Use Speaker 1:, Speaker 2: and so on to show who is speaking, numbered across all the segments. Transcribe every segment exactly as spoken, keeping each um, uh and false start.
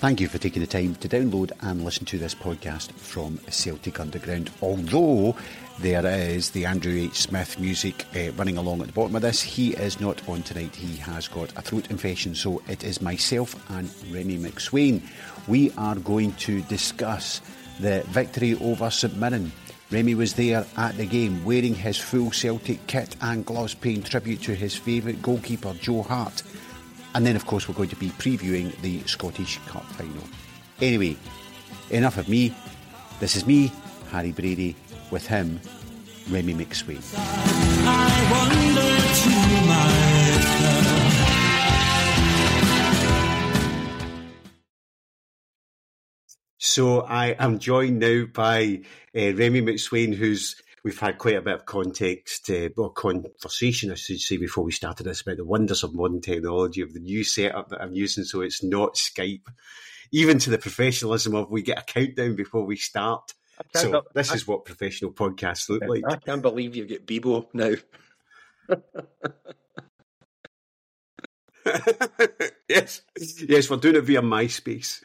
Speaker 1: Thank you for taking the time to download and listen to this podcast from Celtic Underground. Although there is the Andrew H. Smith music uh, running along at the bottom of this, he is not on tonight. He has got a throat infection, so it is myself and Remy McSwain. We are going to discuss the victory over St Mirren. Remy was there at the game wearing his full Celtic kit and gloves, paying tribute to his favourite goalkeeper, Joe Hart. And then, of course, we're going to be previewing the Scottish Cup final. Anyway, enough of me. This is me, Harry Brady, with him, Remy McSwain. I wonder to myself. So I am joined now by uh, Remy McSwain, who's we've had quite a bit of context, uh, or conversation, I should say, before we started this about the wonders of modern technology, of the new setup that I'm using, so it's not Skype, even to the professionalism of we get a countdown before we start. So be- this I, is what professional podcasts look like.
Speaker 2: I can't believe you get Bebo now.
Speaker 1: yes, yes, we're doing it via MySpace.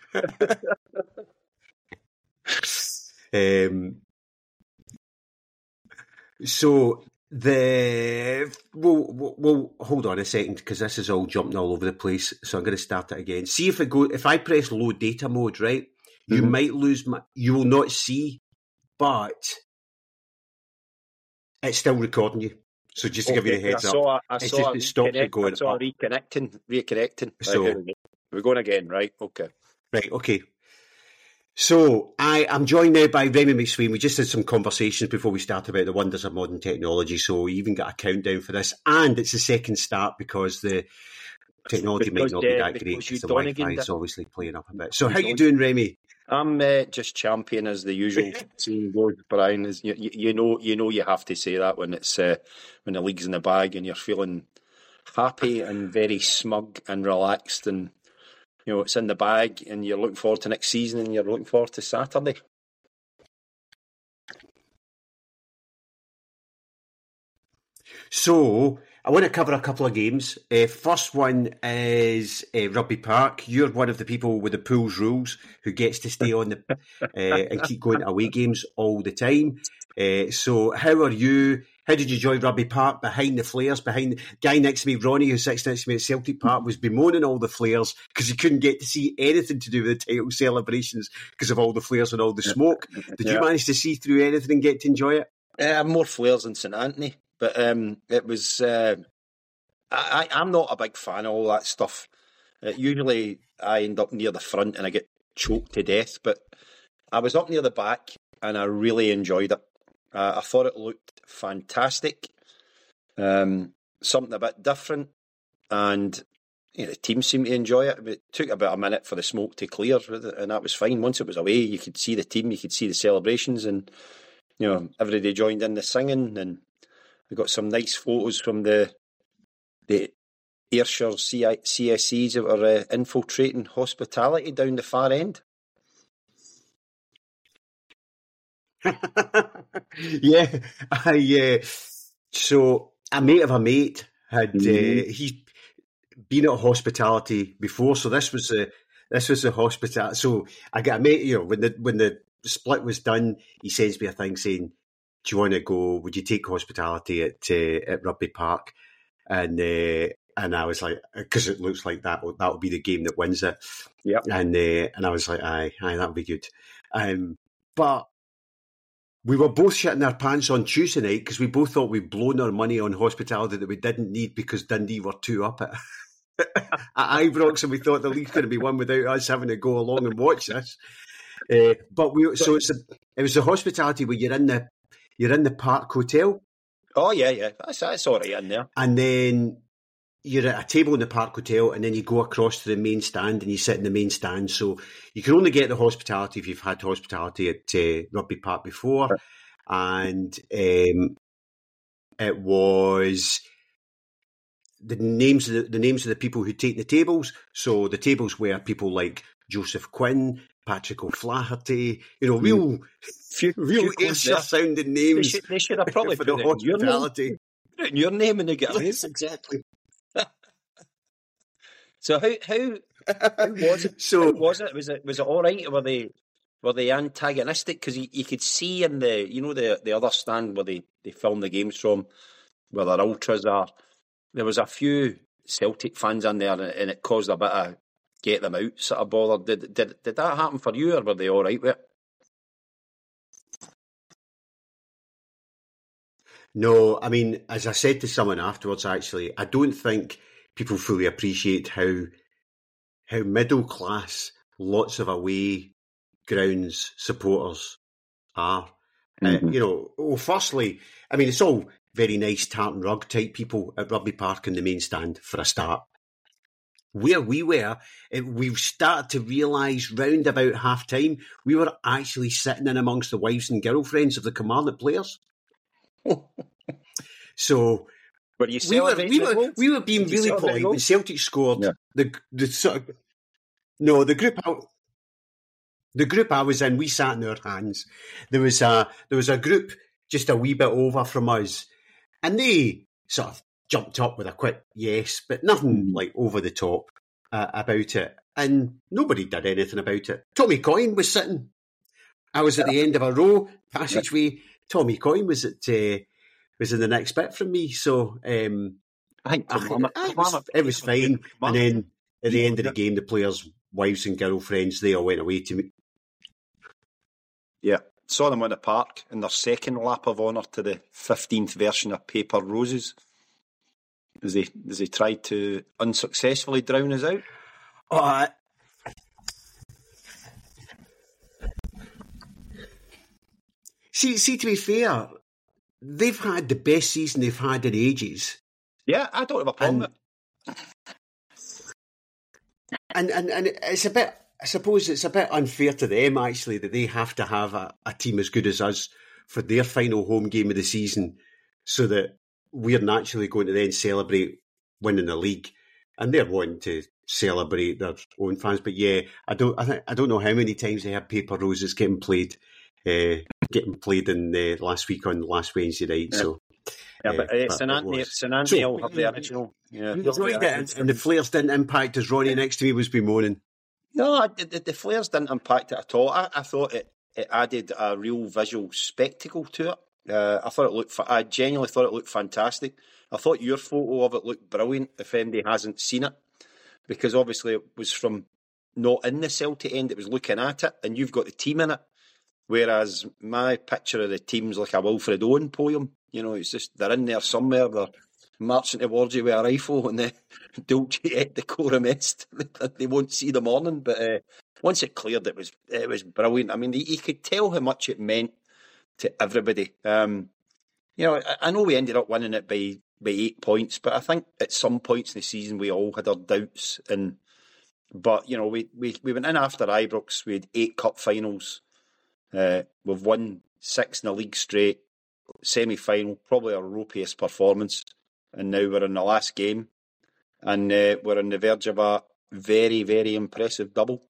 Speaker 1: um. So the we'll, we'll, we'll hold on a second because this is all jumping all over the place. So I'm going to start it again. See if it go. If I press low data mode, right, mm-hmm. you might lose my. You will not see, but it's still recording you. So just to
Speaker 2: okay,
Speaker 1: give you the heads
Speaker 2: I saw,
Speaker 1: up,
Speaker 2: I
Speaker 1: it's
Speaker 2: saw
Speaker 1: just it stops it going.
Speaker 2: I saw
Speaker 1: up.
Speaker 2: reconnecting, reconnecting.
Speaker 1: So
Speaker 2: right, we're going again, right? Okay,
Speaker 1: right, okay. So I am joined now by Remy McSwain. We just had some conversations before we start about the wonders of modern technology. So we even got a countdown for this, and it's the second start because the technology
Speaker 2: because,
Speaker 1: might not be
Speaker 2: uh,
Speaker 1: that great because the
Speaker 2: Donegan
Speaker 1: Wi-Fi is
Speaker 2: did...
Speaker 1: obviously playing up a bit. So how you doing, Remy?
Speaker 2: I'm uh, just champion as the usual. Brian, is you, you know you know you have to say that when it's uh, when the league's in the bag and you're feeling happy and very smug and relaxed and. You know, it's in the bag and you're looking forward to next season and you're looking forward to Saturday.
Speaker 1: So, I want to cover a couple of games. Uh, first one is uh, Rugby Park. You're one of the people with the pool's rules who gets to stay on the uh, and keep going to away games all the time. Uh, so, how are you? How did you join Rugby Park? Behind the flares, behind the guy next to me, Ronnie, who sits next to me at Celtic Park, was bemoaning all the flares because he couldn't get to see anything to do with the title celebrations because of all the flares and all the smoke. Did yeah. you manage to see through anything and get to enjoy it?
Speaker 2: Uh, more flares than St Anthony, but um, it was. Uh, I, I'm not a big fan of all that stuff. Uh, usually, I end up near the front and I get choked to death. But I was up near the back and I really enjoyed it. Uh, I thought it looked fantastic, um, something a bit different, and you know, the team seemed to enjoy it. It took about a minute for the smoke to clear, and that was fine. Once it was away, you could see the team, you could see the celebrations, and you know everybody joined in the singing, and we got some nice photos from the the Ayrshire C S Es that were uh, infiltrating hospitality down the far end.
Speaker 1: yeah, I uh, so a mate of a mate had mm-hmm. uh, he's been at hospitality before, so this was a this was a hospitality. So I got a mate, you know, when the when the split was done, he sends me a thing saying, "Do you want to go? Would you take hospitality at uh, at Rugby Park?" And uh, and I was like, because it looks like that that will be the game that wins it.
Speaker 2: Yeah,
Speaker 1: and uh, and I was like, aye, aye, that'll be good. Um, but. We were both shitting our pants on Tuesday night because we both thought we'd blown our money on hospitality that we didn't need because Dundee were two up at, at Ibrox, and we thought the league's going to be won without us having to go along and watch this. Uh, but we so it's a, it was the hospitality where you're in the you're in the Park Hotel.
Speaker 2: Oh yeah, yeah, that's that's all right in there.
Speaker 1: And then you're at a table in the Park Hotel, and then you go across to the main stand and you sit in the main stand. So you can only get the hospitality if you've had hospitality at uh, Rugby Park before. Right. And um, it was the names of the, the names of the people who take the tables. So the tables were people like Joseph Quinn, Patrick O'Flaherty, you know, real, few, real Ayrshire sounding names. They
Speaker 2: should, they should have probably
Speaker 1: for the hospitality.
Speaker 2: Put it in your name and they get
Speaker 1: yes, exactly.
Speaker 2: So how how How was it?
Speaker 1: So
Speaker 2: How was it? Was it was it all right? Were they were they antagonistic? Because you, you could see in the you know the the other stand where they, they film the games from, where their ultras are. There was a few Celtic fans in there, and, and it caused a bit of get them out sort of bother. Did did did that happen for you, or were they all right with it?
Speaker 1: no, I mean, as I said to someone afterwards, actually, I don't think people fully appreciate how how middle class lots of away grounds supporters are. Mm-hmm. Uh, you know, well, firstly, I mean, it's all very nice tartan rug type people at Rugby Park in the main stand for a start. Where we were, we've started to realise round about half time, we were actually sitting in amongst the wives and girlfriends of the Kilmarnock players. So
Speaker 2: were you
Speaker 1: we were we were we were being really polite when Celtic scored. Yeah. The the sort of, no the group I, the group I was in, we sat in our hands. There was a there was a group just a wee bit over from us, and they sort of jumped up with a quick yes, but nothing mm. like over the top uh, about it, and nobody did anything about it. Tommy Coyne was sitting. I was at the end of a row passageway. Tommy Coyne was at uh, was in the next bit from me, so um,
Speaker 2: I think I,
Speaker 1: I, it, was, it was fine. And then at the end of the game, the players' wives and girlfriends, they all went away to me.
Speaker 2: Yeah, saw them on the park in their second lap of honour to the fifteenth version of Paper Roses, as they as they tried to unsuccessfully drown us out.
Speaker 1: Oh, I, See, see, to be fair, they've had the best season they've had in ages.
Speaker 2: Yeah, I don't have a problem with it.
Speaker 1: And, and, and it's a bit, I suppose it's a bit unfair to them, actually, that they have to have a, a team as good as us for their final home game of the season so that we're naturally going to then celebrate winning the league. And they're wanting to celebrate their own fans. But yeah, I don't I, th- I don't know how many times they have Paper Roses getting played. Uh, getting played in uh, last week on last Wednesday night.
Speaker 2: Yeah.
Speaker 1: So,
Speaker 2: yeah, but uh, St Anthony, St Anthony will have the original. Yeah,
Speaker 1: and, and the flares didn't impact as Ronnie next to me was bemoaning.
Speaker 2: No, the, the flares didn't impact it at all. I, I thought it, it added a real visual spectacle to it. Uh, I thought it looked. I genuinely thought it looked fantastic. I thought your photo of it looked brilliant. If anybody hasn't seen it, because obviously it was from not in the Celtic end, it was looking at it, and you've got the team in it. Whereas my picture of the team's like a Wilfred Owen poem. You know, it's just, they're in there somewhere, they're marching towards you with a rifle and the Dulce et Decorum Est. They won't see the morning. But uh, once it cleared, it was it was brilliant. I mean, you could tell how much it meant to everybody. Um, you know, I, I know we ended up winning it by, by eight points, but I think at some points in the season we all had our doubts. And But, you know, we, we, we went in after Ibrox, we had eight cup finals. Uh, we've won six in the league straight, semi-final, probably our ropiest performance, and now we're in the last game, and uh, we're on the verge of a very, very impressive double.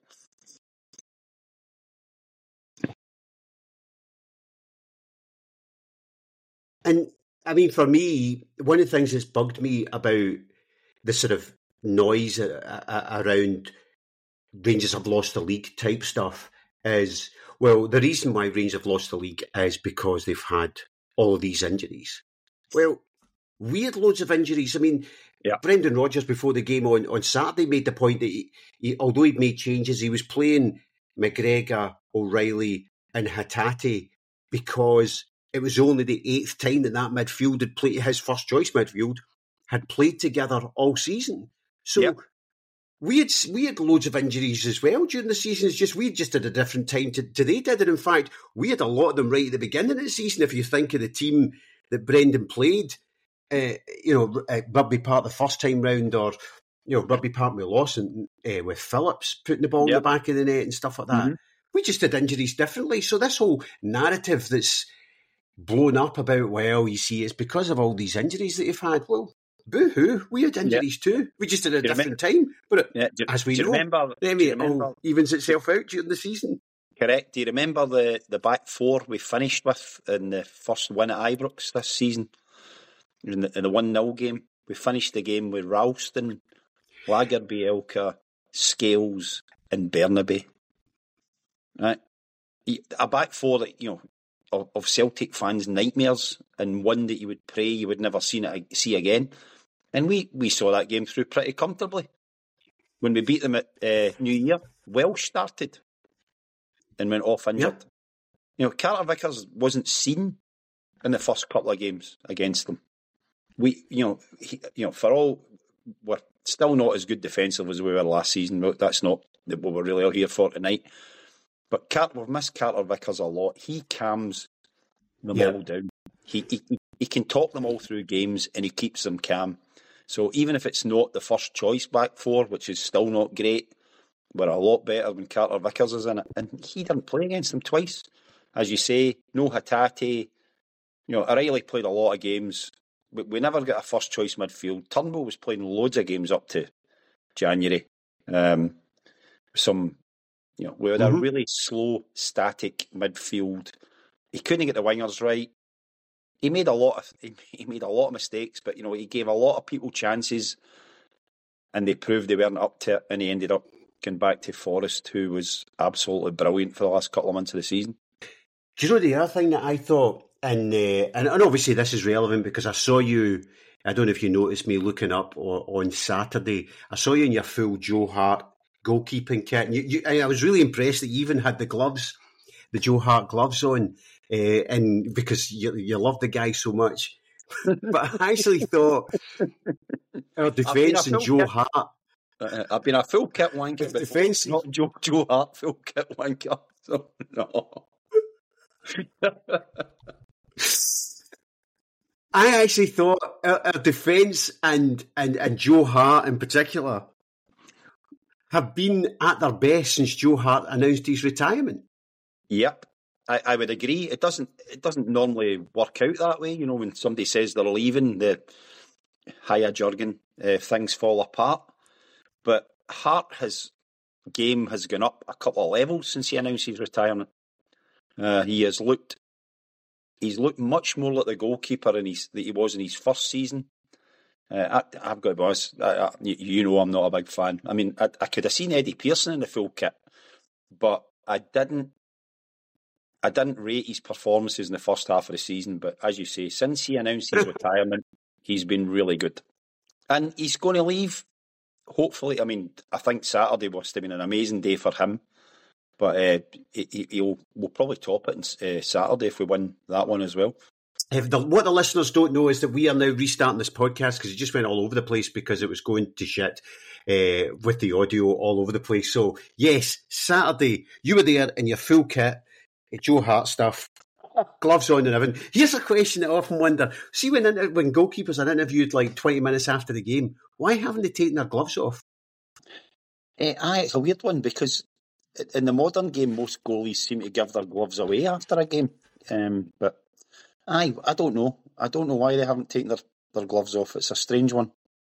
Speaker 1: And, I mean, for me, one of the things that's bugged me about the sort of noise a- a- around Rangers have lost the league type stuff is... Well, the reason why Rangers have lost the league is because they've had all of these injuries. Well, we had loads of injuries. I mean, yeah. Brendan Rodgers, before the game on, on Saturday, made the point that he, he, although he'd made changes, he was playing McGregor, O'Reilly and Hatate because it was only the eighth time that that midfield had played, his first choice midfield, had played together all season. So... Yeah. We had we had loads of injuries as well during the season. It's just we just had a different time to, to they did. And in fact, we had a lot of them right at the beginning of the season. If you think of the team that Brendan played, uh, you know, uh, Rugby Park the first time round, or you know, Rugby Park we lost and, uh, with Phillips putting the ball yep. in the back of the net and stuff like that. Mm-hmm. We just had injuries differently. So this whole narrative that's blown up about, well, you see, it's because of all these injuries that you've had. Well, boo-hoo, we had injuries yep. too. We just had a different remember, time. But it, yeah, do, as we know, remember, then it all evens itself out during the season.
Speaker 2: Correct. Do you remember the, the back four we finished with in the first win at Ibrox this season? In the, in the one nil game. We finished the game with Ralston, Lagerbielke, Scales, and Bernabe. Right, a back four that you know of, of Celtic fans' nightmares, and one that you would pray you would never see it see again. And we, we saw that game through pretty comfortably when we beat them at uh, New Year. Welsh started and went off injured. Yeah. You know, Carter Vickers wasn't seen in the first couple of games against them. We, you know, he, you know, for all we're still not as good defensive as we were last season. That's not what we're really here for tonight. But Carter, we've missed Carter Vickers a lot. He calms them yeah. all down. He, he he can talk them all through games, and he keeps them calm. So even if it's not the first choice back four, which is still not great, we're a lot better when Carter Vickers is in it. And he didn't play against them twice. As you say, no Hatate. You know, O'Reilly played a lot of games. We, we never got a first choice midfield. Turnbull was playing loads of games up to January. Um, some, you know, we had mm-hmm. a really slow, static midfield. He couldn't get the wingers right. He made a lot of he, he made a lot of mistakes, but you know, he gave a lot of people chances, and they proved they weren't up to it. And he ended up going back to Forrest, who was absolutely brilliant for the last couple of months of the season.
Speaker 3: Do you know the other thing that I thought, and uh, and, and obviously this is relevant because I saw you. I don't know if you noticed me looking up on, on Saturday. I saw you in your full Joe Hart goalkeeping kit, and you, you, I was really impressed that you even had the gloves, the Joe Hart gloves on. Uh, and because you, you love the guy so much. But I actually thought our defence and Joe kit. Hart.
Speaker 2: Uh, I've been a full kit wanker, but defense, not Joe, Joe Hart full kit wanker. So, no.
Speaker 3: I actually thought our, our defence and, and, and Joe Hart in particular have been at their best since Joe Hart announced his retirement.
Speaker 2: Yep. I, I would agree. It doesn't. It doesn't normally work out that way. You know, when somebody says they're leaving, the hiya Jurgen, uh, things fall apart. But Hart, his game has gone up a couple of levels since he announced his retirement. Uh, he has looked. He's looked much more like the goalkeeper in his, that he was in his first season. Uh, I, I've got to be honest. I, I, you know, I'm not a big fan. I mean, I, I could have seen Eddie Pearson in the full kit, but I didn't. I didn't rate his performances in the first half of the season, but as you say, since he announced his retirement, he's been really good. And he's going to leave, hopefully. I mean, I think Saturday must have been an amazing day for him, but uh, he, he'll we'll probably top it on uh, Saturday if we win that one as well.
Speaker 3: If the, what the listeners don't know is that we are now restarting this podcast because it just went all over the place because it was going to shit uh, with the audio all over the place. So, yes, Saturday, you were there in your full kit. Joe Hart stuff, gloves on and everything. Here's a question that I often wonder. See, when when goalkeepers are interviewed like twenty minutes after the game, why haven't they taken their gloves off?
Speaker 2: Uh, aye, it's a weird one because in the modern game, most goalies seem to give their gloves away after a game. Um, but aye, I don't know. I don't know why they haven't taken their, their gloves off. It's a strange one.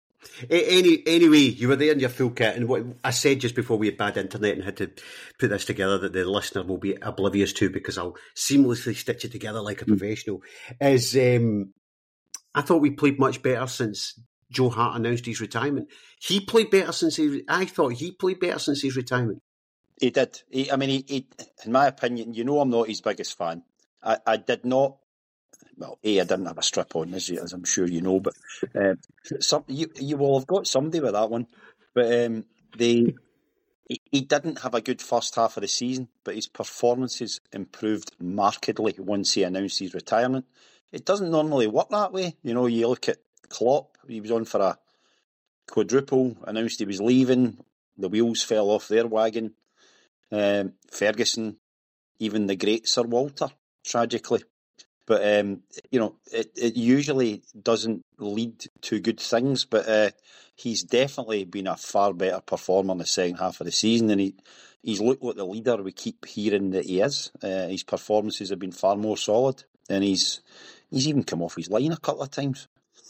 Speaker 3: Any, anyway, you were there in your full kit, and what I said just before we had bad internet and had to put this together that the listener will be oblivious to because I'll seamlessly stitch it together like a mm. professional, is um, I thought we played much better since Joe Hart announced his retirement. He played better since he, I thought he played better since his retirement.
Speaker 2: He did. He, I mean, he, he, in my opinion, you know I'm not his biggest fan. I, I did not Well, A, I didn't have a strip on, as, you, as I'm sure you know, but uh, some, you, you will have got somebody with that one. But um, they, he, he didn't have a good first half of the season, but his performances improved markedly once he announced his retirement. It doesn't normally work that way. You know, you look at Klopp, he was on for a quadruple, announced he was leaving, the wheels fell off their wagon. Um, Ferguson, even the great Sir Walter, tragically. But, um, you know, it, it usually doesn't lead to good things, but uh, he's definitely been a far better performer in the second half of the season, and he, he's looked like the leader we keep hearing that he is. Uh, his performances have been far more solid, and he's he's even come off his line a couple of times.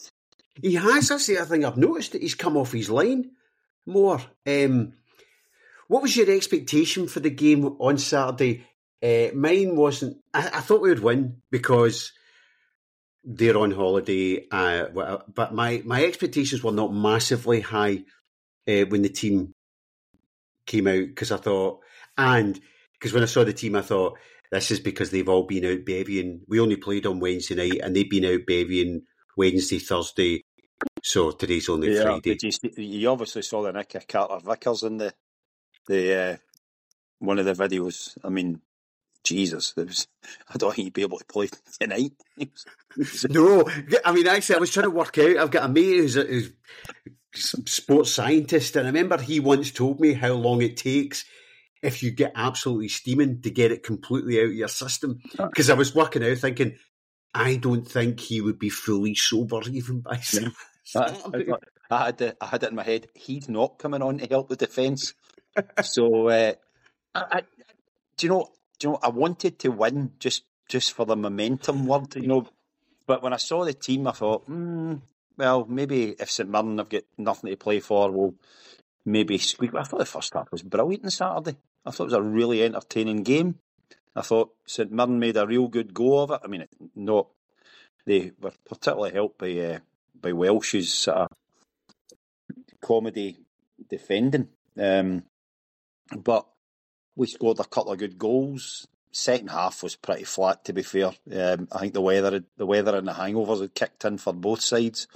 Speaker 3: He has, that's the other thing I've noticed, that he's come off his line more. Um, what was your expectation for the game on Saturday? Uh, mine wasn't. I, I thought we would win because they're on holiday. Uh, but my, my expectations were not massively high uh, when the team came out because I thought, and because when I saw the team, I thought, this is because they've all been out bevying. We only played on Wednesday night, and they've been out bevying Wednesday, Thursday. So today's only
Speaker 2: yeah,
Speaker 3: Friday.
Speaker 2: You, you obviously saw the nick of Carter Vickers in the the uh, one of the videos. I mean, Jesus, it was, I don't think he'd be able to play tonight.
Speaker 3: No, I mean, actually, I was trying to work out. I've got a mate who's a, who's a sports scientist, and I remember he once told me how long it takes if you get absolutely steaming to get it completely out of your system. Because I was working out thinking, I don't think he would be fully sober even by some.
Speaker 2: I, I had the, I had it in my head. He's not coming on to help the defence. So, uh, I, I, do you know? Do you know? I wanted to win just just for the momentum word, you know. But when I saw the team, I thought, mm, well, maybe if St Mirren have got nothing to play for, we'll maybe squeak. I thought the first half was brilliant on Saturday. I thought it was a really entertaining game. I thought St Mirren made a real good go of it. I mean, not they were particularly helped by uh, by Welsh's sort of comedy defending, um, but we scored a couple of good goals. Second half was pretty flat, to be fair. Um, I think the weather, the weather and the hangovers had kicked in for both sides,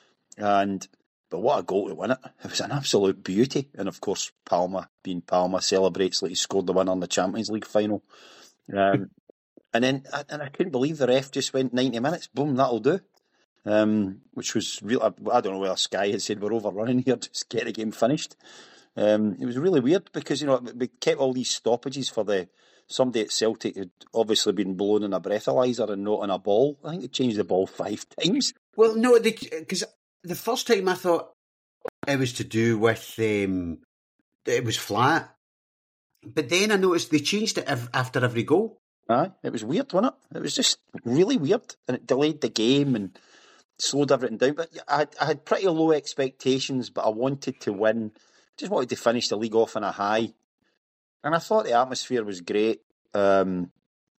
Speaker 2: and but what a goal to win it! It was an absolute beauty, and of course, Palma, being Palma, celebrates like he scored the winner in the Champions League final. Um, and then, and I couldn't believe the ref just went ninety minutes. Boom, that'll do. Um, which was real. I don't know whether Sky had said we're overrunning here, just get the game finished. Um, it was really weird because, you know, we kept all these stoppages for the somebody at Celtic who'd obviously been blown in a breathalyser and not in a ball. I think they changed the ball five times.
Speaker 3: Well, no, because the first time I thought it was to do with um, it was flat, but then I noticed they changed it after every goal.
Speaker 2: Aye, it was weird, wasn't it? It was just really weird, and it delayed the game and slowed everything down. But I, I had pretty low expectations, but I wanted to win. Just wanted to finish the league off on a high. And I thought the atmosphere was great. Um,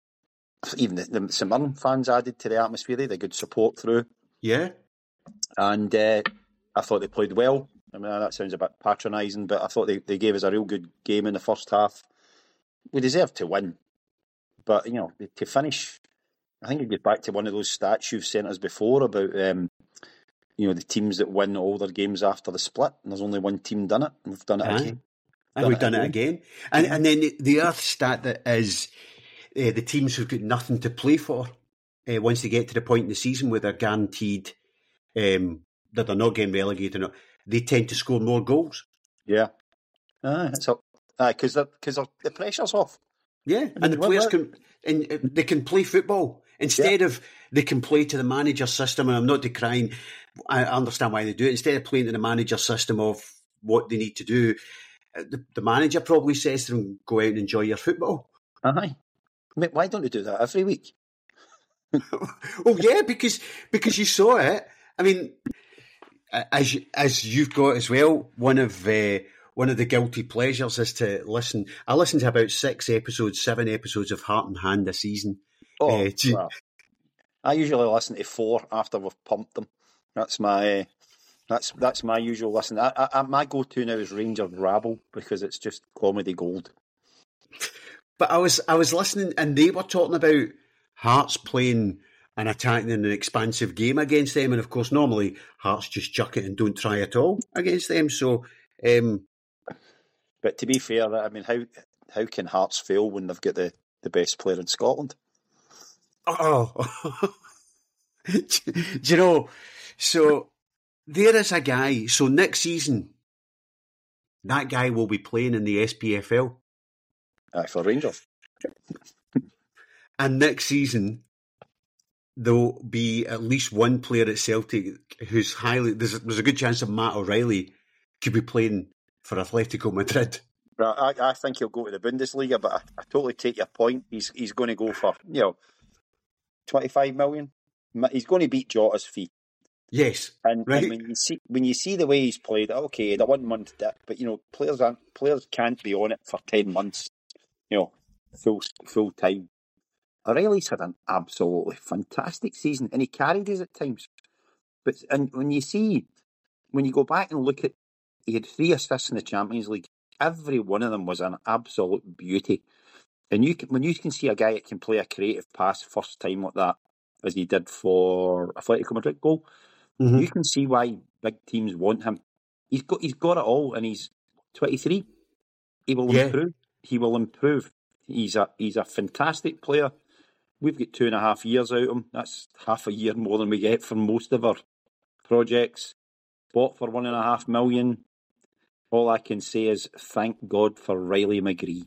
Speaker 2: even the, the St Mirren fans added to the atmosphere. They had a good support through.
Speaker 3: Yeah.
Speaker 2: And uh, I thought they played well. I mean, that sounds a bit patronising, but I thought they, they gave us a real good game in the first half. We deserved to win. But, you know, to finish, I think it goes back to one of those stats you've sent us before about, um, you know, the teams that win all their games after the split, and there's only one team done it, and we've done it
Speaker 3: Aye.
Speaker 2: again.
Speaker 3: And we've done it again. And and then the, the other stat that is uh, the teams who've got nothing to play for, uh, once they get to the point in the season where they're guaranteed um, that they're not getting relegated, they tend to score more goals.
Speaker 2: Yeah. Aye, that's up. Aye, because the pressure's off.
Speaker 3: Yeah,
Speaker 2: I mean,
Speaker 3: and the players
Speaker 2: what,
Speaker 3: can and they can play football instead yeah. of they can play to the manager system. And I'm not decrying. I understand why they do it. Instead of playing to the manager system of what they need to do, the, the manager probably says to them, "Go out and enjoy your football."
Speaker 2: Aye, I mean, why don't they do that every week?
Speaker 3: Oh yeah, because because you saw it. I mean, as as you've got as well, one of uh, one of the guilty pleasures is to listen. I listen to about six episodes, seven episodes of Heart and Hand a season.
Speaker 2: Oh,
Speaker 3: uh, you...
Speaker 2: well, I usually listen to four after we've pumped them. That's my uh, that's that's my usual listen. I, I, my go-to now is Rangers Rabble because it's just comedy gold.
Speaker 3: But I was I was listening, and they were talking about Hearts playing an attacking and an expansive game against them, and of course, normally Hearts just chuck it and don't try at all against them. So, um,
Speaker 2: but to be fair, I mean, how how can Hearts fail when they've got the, the best player in Scotland?
Speaker 3: Oh, do, do you know? So there is a guy. So next season, that guy will be playing in the S P F L.
Speaker 2: Aye, for Rangers.
Speaker 3: And next season, there'll be at least one player at Celtic who's highly. There's, there's a good chance that Matt O'Reilly could be playing for Atletico Madrid.
Speaker 2: I, I think he'll go to the Bundesliga, but I, I totally take your point. He's he's going to go for, you know, twenty-five million. He's going to beat Jota's fee.
Speaker 3: Yes,
Speaker 2: and,
Speaker 3: right.
Speaker 2: and when you see when you see the way he's played, okay, the one month dip, but you know, players aren't players can't be on it for ten months. You know, full full time. O'Reilly's had an absolutely fantastic season, and he carried us at times. But and when you see, when you go back and look at, he had three assists in the Champions League. every one of them was an absolute beauty. And you can, when you can see a guy that can play a creative pass first time like that, as he did for Atletico Madrid goal, mm-hmm. you can see why big teams want him. He's got he's got it all, and he's twenty-three. He will yeah. improve. He will improve. He's a he's a fantastic player. We've got two and a half years out of him. That's half a year more than we get from most of our projects. Bought for one and a half million. All I can say is thank God for Riley McGree.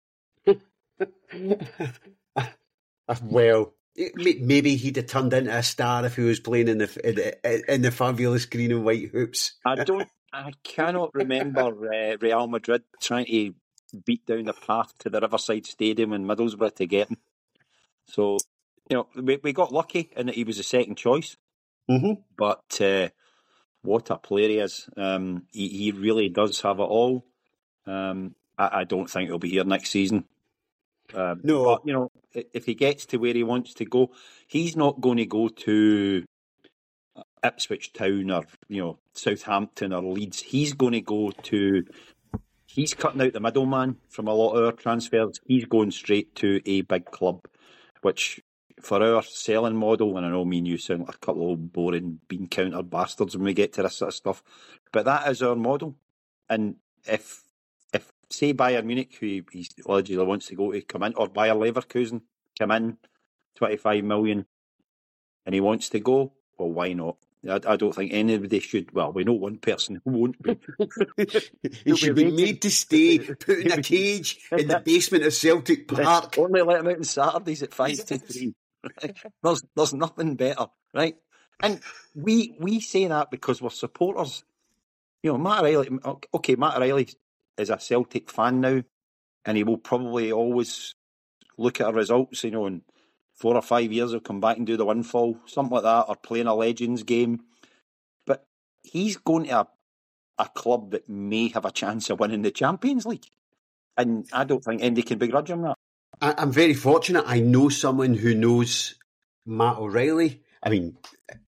Speaker 3: Well, maybe he'd have turned into a star if he was playing in the in the, in the fabulous green and white hoops.
Speaker 2: I don't. I cannot remember uh, Real Madrid trying to beat down the path to the Riverside Stadium in Middlesbrough to get him. So, you know, we, we got lucky in that he was the second choice.
Speaker 3: Mm-hmm.
Speaker 2: But uh, what a player he is. Um, he, he really does have it all. Um, I, I don't think he'll be here next season. Um,
Speaker 3: no.
Speaker 2: But, you know, if he gets to where he wants to go, he's not going to go to Ipswich Town or, you know, Southampton or Leeds. He's going to go to... He's cutting out the middleman from a lot of our transfers. He's going straight to a big club, which for our selling model, and I know me and you sound like a couple of boring bean counter bastards when we get to this sort of stuff, but that is our model. And if, if say Bayern Munich, who he allegedly wants to go to, come in, or Bayer Leverkusen, come in, twenty-five million, and he wants to go, well, why not? I, I don't think anybody should. Well, we know one person who won't be.
Speaker 3: He should be made to stay, put in a cage in the basement of Celtic Park.
Speaker 2: Only let him out on Saturdays at five to three. There's there's nothing better, right? And we we say that because we're supporters. You know, Matt O'Reilly. Okay, Matt O'Reilly is a Celtic fan now, and he will probably always look at our results. You know, and four or five years he'll come back and do the windfall, something like that, or playing a Legends game. But he's going to a, a club that may have a chance of winning the Champions League. And I don't think anybody can begrudge him that.
Speaker 3: I, I'm very fortunate. I know someone who knows Matt O'Reilly. I mean,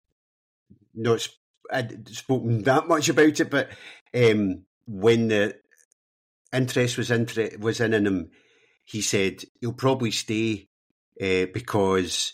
Speaker 3: not I'd spoken that much about it, but um, when the interest was, inter- was in him, he said he'll probably stay Uh, because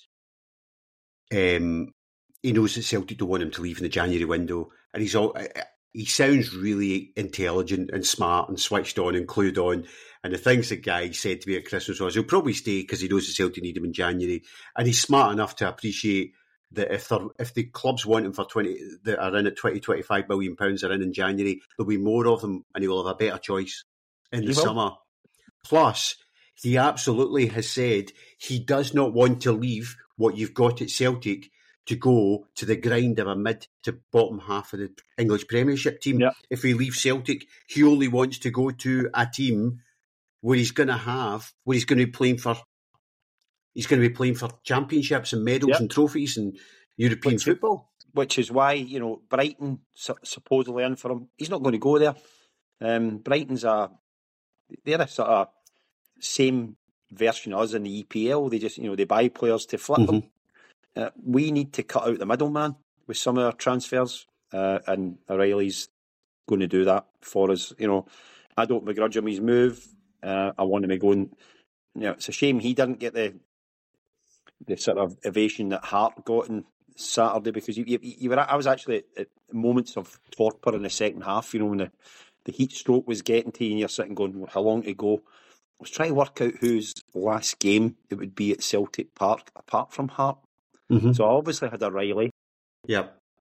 Speaker 3: um, he knows that Celtic don't want him to leave in the January window, and he's all. He sounds really intelligent and smart and switched on and clued on. And the things the guy said to me at Christmas was, he'll probably stay because he knows the Celtic need him in January, and he's smart enough to appreciate that if if the clubs want him for twenty, that are in at twenty, twenty-five million pounds, are in in January, there'll be more of them, and he will have a better choice in the summer. Plus, he absolutely has said he does not want to leave what you've got at Celtic to go to the grind of a mid to bottom half of the English Premiership team.
Speaker 2: Yep.
Speaker 3: If he leaves Celtic, he only wants to go to a team where he's going to have, where he's going to be playing for, he's going to be playing for championships and medals yep. and trophies and European which, football.
Speaker 2: Which is why, you know, Brighton supposedly in for him. He's not going to go there. Um, Brighton's a, they're a sort of same version of us in the E P L. They just, you know, they buy players to flip mm-hmm. them. Uh, we need to cut out the middleman with some of our transfers, uh, and O'Reilly's going to do that for us. You know, I don't begrudge him his move. Uh, I want him to go and, you know, it's a shame he didn't get the the sort of ovation that Hart got on Saturday, because you, you, you were. I was actually at, at moments of torpor in the second half. You know, when the, the heat stroke was getting to you, and you're sitting going, "How long to go?" I was trying to work out whose last game it would be at Celtic Park, apart from Hart. Mm-hmm. So I obviously had O'Reilly.
Speaker 3: Yeah.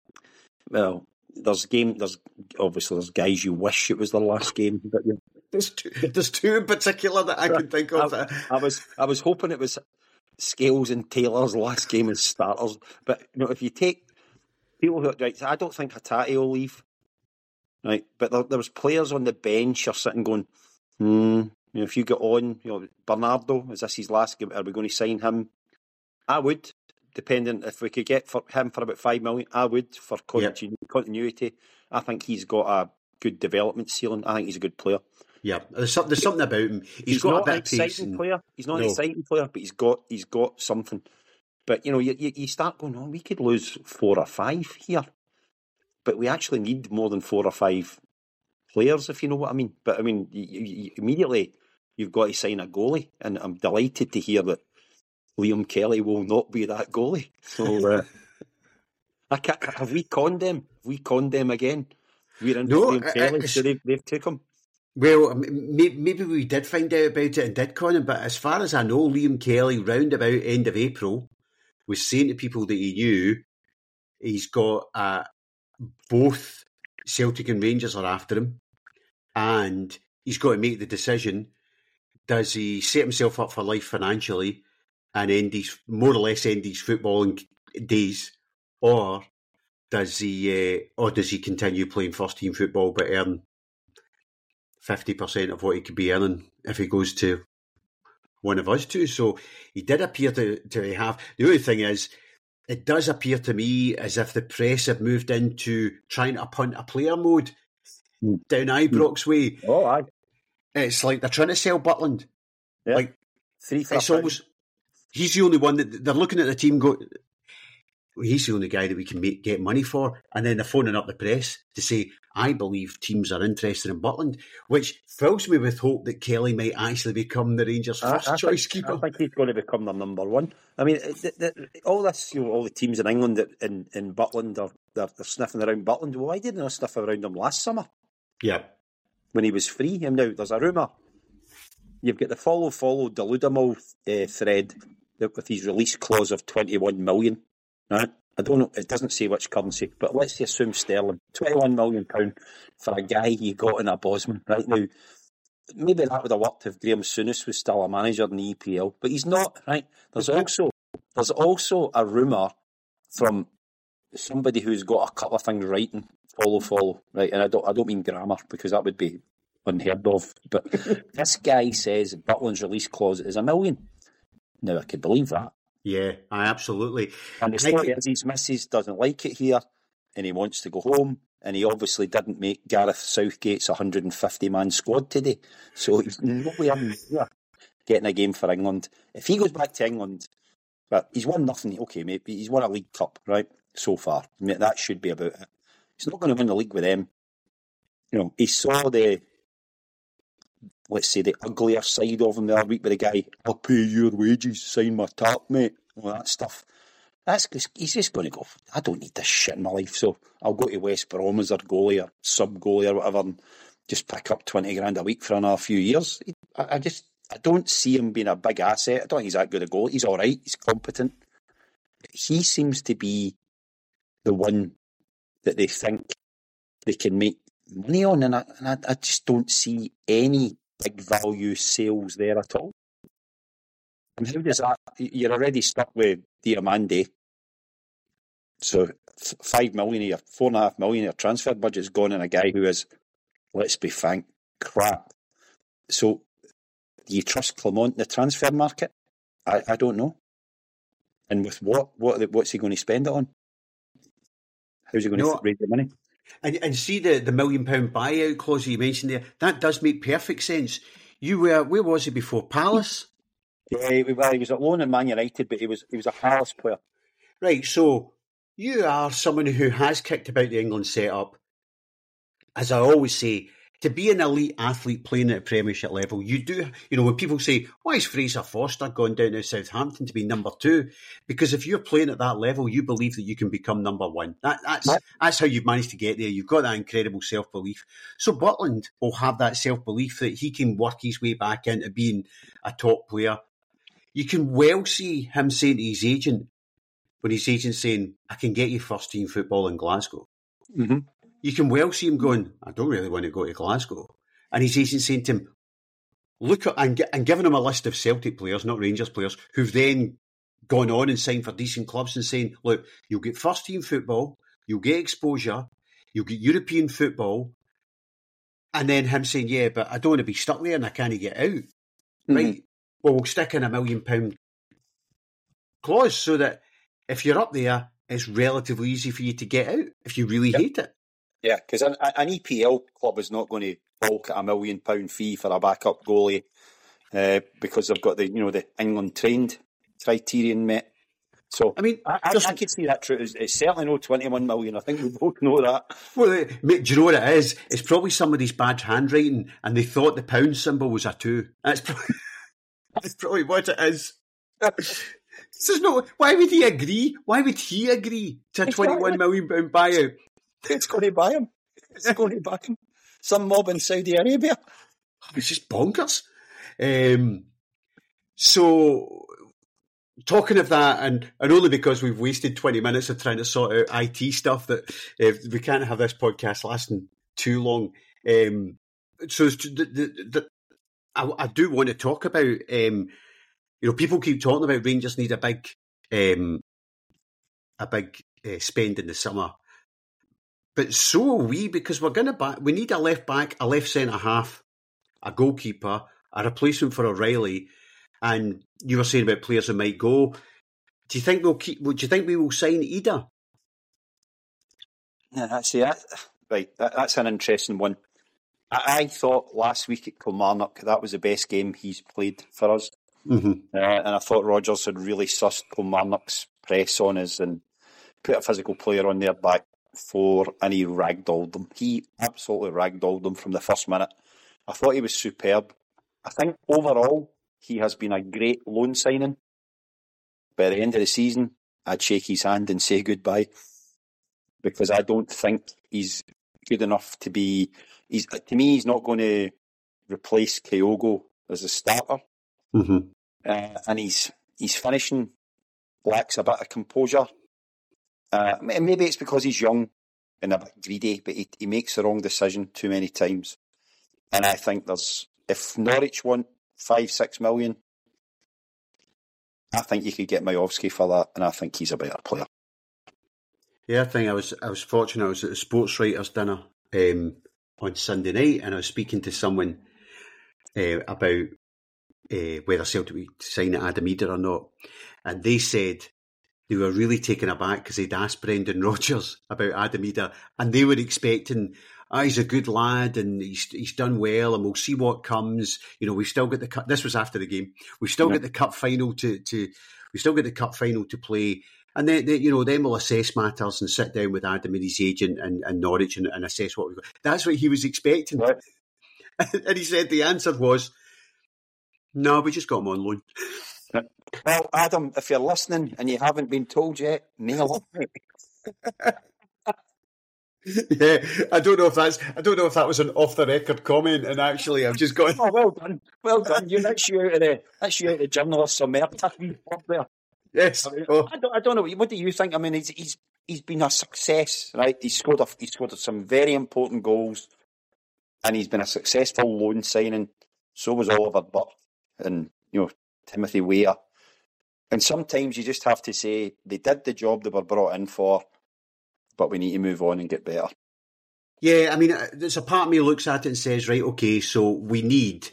Speaker 2: Well, there's game. There's obviously there's guys you wish it was their last game, but yeah.
Speaker 3: there's two. There's two in particular that I can think of.
Speaker 2: I, I was I was hoping it was Scales and Taylor's last game as starters, but you know, if you take people who right, I don't think Hatate will leave. Right, but there, there was players on the bench are sitting going, hmm. You know, if you get on, you know, Bernardo, is this his last game? Are we going to sign him? I would, depending if we could get for him for about five million. I would for continu- yep. continuity. I think he's got a good development ceiling. I think he's a good player.
Speaker 3: Yeah, there's something, there's something about him. He's,
Speaker 2: he's
Speaker 3: got
Speaker 2: not
Speaker 3: a bit
Speaker 2: an
Speaker 3: of
Speaker 2: exciting
Speaker 3: and...
Speaker 2: player. He's not
Speaker 3: no.
Speaker 2: an exciting player, but he's got he's got something. But you know, you, you, you start going, oh, we could lose four or five here, but we actually need more than four or five players, if you know what I mean. But I mean, you, you, immediately you've got to sign a goalie, and I'm delighted to hear that Liam Kelly will not be that goalie. So, uh, I can't, have we conned them? Have we conned them again? We're into
Speaker 3: No,
Speaker 2: Liam
Speaker 3: I-
Speaker 2: Kelly,
Speaker 3: I-
Speaker 2: so they've, they've took him.
Speaker 3: Well, m- may- maybe we did find out about it and did con him, but as far as I know, Liam Kelly, round about end of April, was saying to people that he knew he's got uh, both Celtic and Rangers are after him, and he's got to make the decision: does he set himself up for life financially and end his more or less end his footballing days, or does he, uh, or does he continue playing first team football but earn fifty percent of what he could be earning if he goes to one of us two? So he did appear to, to have. The only thing is, it does appear to me as if the press have moved into trying to punt a player mode
Speaker 2: Mm.
Speaker 3: down Ibrox way.
Speaker 2: Oh, aye.
Speaker 3: It's like they're trying to sell Butland.
Speaker 2: Yeah.
Speaker 3: Like,
Speaker 2: Three for
Speaker 3: it's
Speaker 2: a pound.
Speaker 3: almost, he's the only one that they're looking at the team go, he's the only guy that we can make, get money for. And then they're phoning up the press to say, I believe teams are interested in Butland, which fills me with hope that Kelly might actually become the Rangers'
Speaker 2: I-
Speaker 3: first
Speaker 2: I
Speaker 3: choice
Speaker 2: think,
Speaker 3: keeper.
Speaker 2: I think he's going to become their number one. I mean, the, the, all this, you know, all the teams in England that in, in Butland are they're, they're sniffing around Butland. Well, why didn't they sniff around him last summer
Speaker 3: Yeah.
Speaker 2: when he was free? And now there's a rumour. You've got the follow, follow, Deludamo uh, thread with his release clause of twenty-one million. Right? I don't know, it doesn't say which currency, but let's assume sterling. twenty-one million pounds for a guy you got in a Bosman. Right now, maybe that would have worked if Graham Souness was still a manager in the E P L, but he's not, right? There's also there's also a rumour from somebody who's got a couple of things right in follow, follow, right? And I don't I don't mean grammar, because that would be unheard of. But this guy says Butland's release clause is a million. Now, I could believe that.
Speaker 3: Yeah, I absolutely.
Speaker 2: And the story is his missus doesn't like it here, and he wants to go home, and he obviously didn't make Gareth Southgate's one hundred fifty man squad today. So he's nowhere near getting a game for England. If he goes back to England, but he's won nothing, okay, maybe he's won a League Cup, right, so far. I mean, that should be about it. He's not going to win the league with them. You know, he saw the, let's say, the uglier side of him the other week with the guy, I'll pay your wages, sign my tap, mate, all that stuff. That's just, he's just going to go, I don't need this shit in my life, so I'll go to West Brom as their goalie or sub-goalie or whatever and just pick up twenty grand a week for another few years. I, I just, I don't see him being a big asset. I don't think he's that good a goalie. He's all right, he's competent. He seems to be the one that they think they can make money on, and I, and I, I just don't see any big value sales there at all. And how does that? You're already stuck with Diamande, so five million a year, four and a half million a year transfer budget's gone on a guy who is, let's be frank, crap. So, do you trust Clement in the transfer market? I, I don't know. And with what? What? What's he going to spend it on? How's he going
Speaker 3: No,
Speaker 2: to raise the money?
Speaker 3: And, and see the, the million pound buyout clause you mentioned there, that does make perfect sense. You were, where was he before? Palace?
Speaker 2: Yeah, well, he was at loan in Man United, but he was he was a Palace player.
Speaker 3: Right, so you are someone who has kicked about the England setup. As I always say, to be an elite athlete playing at a Premiership level, you do, you know, when people say, why is Fraser Foster gone down to Southampton to be number two? Because if you're playing at that level, you believe that you can become number one. That, that's
Speaker 2: What?
Speaker 3: that's how you've managed to get there. You've got that incredible self-belief. So Butland will have that self-belief that he can work his way back into being a top player. You can well see him saying to his agent, when his agent's saying, I can get you first team football in Glasgow.
Speaker 2: Mm-hmm.
Speaker 3: You can well see him going, I don't really want to go to Glasgow. And his agent saying to him, look at, and, and giving him a list of Celtic players, not Rangers players, who've then gone on and signed for decent clubs and saying, look, you'll get first team football, you'll get exposure, you'll get European football. And then him saying, yeah, but I don't want to be stuck there and I can't get out. Mm-hmm. Right? Well, we'll stick in a million pound clause so that if you're up there, it's relatively easy for you to get out if you really
Speaker 2: yep.
Speaker 3: hate it.
Speaker 2: Yeah, because an, an E P L club is not going to bulk at a million pound fee for a backup goalie uh, because they've got the you know the England trained criterion met. So
Speaker 3: I mean,
Speaker 2: I, I, I could see that true. It's, it's certainly no twenty-one million. I think we both know that.
Speaker 3: Well, uh, mate, do you know what it is? It's probably somebody's bad handwriting, and they thought the pound symbol was a two. That's probably, that's probably what it is. There's no. Why would he agree? Why would he agree to a twenty-one million pound buyout?
Speaker 2: It's going to buy him. It's going to buy him. Some mob in Saudi Arabia.
Speaker 3: It's just bonkers. Um, so, talking of that, and, and only because we've wasted twenty minutes of trying to sort out I T stuff, that uh, we can't have this podcast lasting too long. Um, so, the, the, the, I, I do want to talk about, um, you know, people keep talking about Rangers need a big, um, a big uh, spend in the summer. But so are we, because we're going to back, we need a left back, a left centre half, a goalkeeper, a replacement for O'Reilly, and you were saying about players that might go. Do you think we'll keep? Do you think we will sign Ida?
Speaker 2: Yeah, that's that. Right, that, that's an interesting one. I, I thought last week at Kilmarnock that was the best game he's played for us,
Speaker 3: mm-hmm.
Speaker 2: uh, and I thought Rodgers had really sussed Kilmarnock's press on us and put a physical player on their back four, and he ragdolled them. He absolutely ragdolled them from the first minute. I thought he was superb. I think overall he has been a great loan signing. By the end of the season, I'd shake his hand and say goodbye, because I don't think he's good enough to be. He's to me, he's not going to replace Kyogo as a starter,
Speaker 3: mm-hmm.
Speaker 2: uh, and he's he's finishing lacks a bit of composure. Uh, maybe it's because he's young and a bit greedy, but he, he makes the wrong decision too many times. And I think there's, if Norwich want five, six million, I think you could get Majowski for that, and I think he's a better player.
Speaker 3: Yeah, I think I was I was fortunate. I was at the sports writers' dinner um, on Sunday night, and I was speaking to someone uh, about uh, whether Celtic would sign Adam Eder or not, and they said they were really taken aback because they'd asked Brendan Rodgers about Adam Eder, and they were expecting, oh, he's a good lad and he's he's done well, and we'll see what comes. You know, we've still got the cup. This was after the game. We've still yeah. got the cup final to to. We still got the cup final to play, and then you know then we'll assess matters and sit down with Adam and his agent and, and Norwich and, and assess what we've got. That's what he was expecting,
Speaker 2: right.
Speaker 3: And he said the answer was, no, we just got him on loan.
Speaker 2: Well, Adam, if you're listening and you haven't been told yet, nail it.
Speaker 3: Yeah, I don't know if that's I don't know if that was an off the record comment, and actually I've just got.
Speaker 2: Oh, well done, well done. You that's you out of the that's you out of the journalist Omerta up there.
Speaker 3: Yes.
Speaker 2: I, mean,
Speaker 3: oh.
Speaker 2: I don't I don't know. What do you think? I mean, he's he's he's been a success, right? He's scored a, he's scored some very important goals, and he's been a successful loan signing. So was Oliver Butt and you know Timothy Weah. And sometimes you just have to say they did the job they were brought in for, but we need to move on and get better.
Speaker 3: Yeah, I mean, there's a part of me looks at it and says, right, okay, so we need.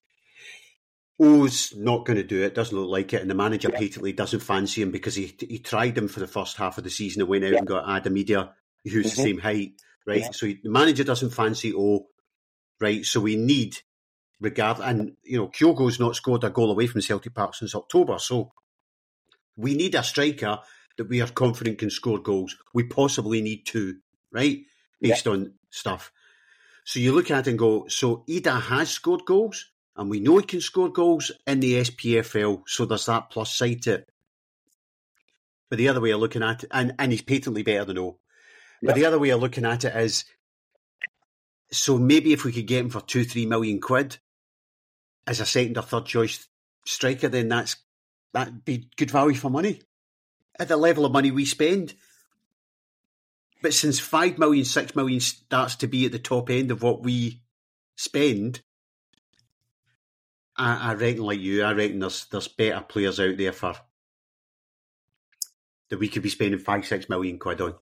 Speaker 3: O's not going to do it, doesn't look like it, and the manager yeah. patently doesn't fancy him because he he tried him for the first half of the season and went out yeah. and got Adam Eder, who's mm-hmm. the same height, right? Yeah. So he, the manager doesn't fancy O, right? So we need, regard, and, you know, Kyogo's not scored a goal away from Celtic Park since October, so we need a striker that we are confident can score goals. We possibly need two, right? Based yeah. on stuff. So you look at it and go, so Ida has scored goals, and we know he can score goals in the S P F L, so there's that plus side to it. But the other way of looking at it, and, and he's patently better than O. But yeah. the other way of looking at it is, so maybe if we could get him for two, three million quid as a second or third choice striker, then that's that'd be good value for money at the level of money we spend. But since five million, six million starts to be at the top end of what we spend, I, I reckon, like you, I reckon there's there's better players out there for that we could be spending five, six million quid on.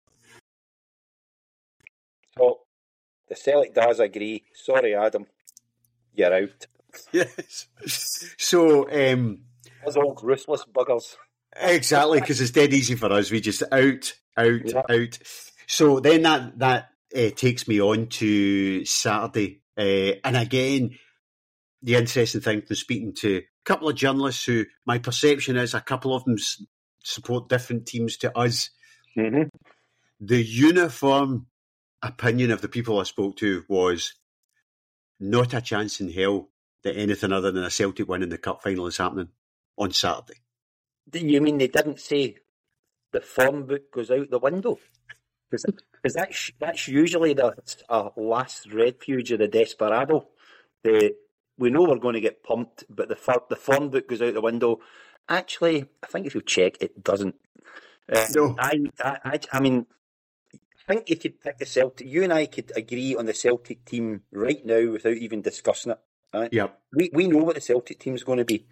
Speaker 2: So the Celtic does agree. Sorry, Adam, you're out.
Speaker 3: Yes. So, um,
Speaker 2: those old ruthless buggers.
Speaker 3: Exactly, because it's dead easy for us. We just out, out,
Speaker 2: yeah.
Speaker 3: out. So then that that uh, takes me on to Saturday, uh, and again, the interesting thing from speaking to a couple of journalists who my perception is a couple of them support different teams to us.
Speaker 2: Mm-hmm.
Speaker 3: The uniform opinion of the people I spoke to was not a chance in hell that anything other than a Celtic win in the cup final is happening on Saturday.
Speaker 2: Do you mean they didn't say the form book goes out the window? Because that's, that's usually the uh, last refuge of the desperado. The, we know we're going to get pumped, but the, the form book goes out the window. Actually, I think if you check, it doesn't. Uh,
Speaker 3: No.
Speaker 2: I, I, I, I mean, I think you could pick the Celtic. You and I could agree on the Celtic team right now without even discussing it. Right?
Speaker 3: Yep.
Speaker 2: We we know what the Celtic team is going to be.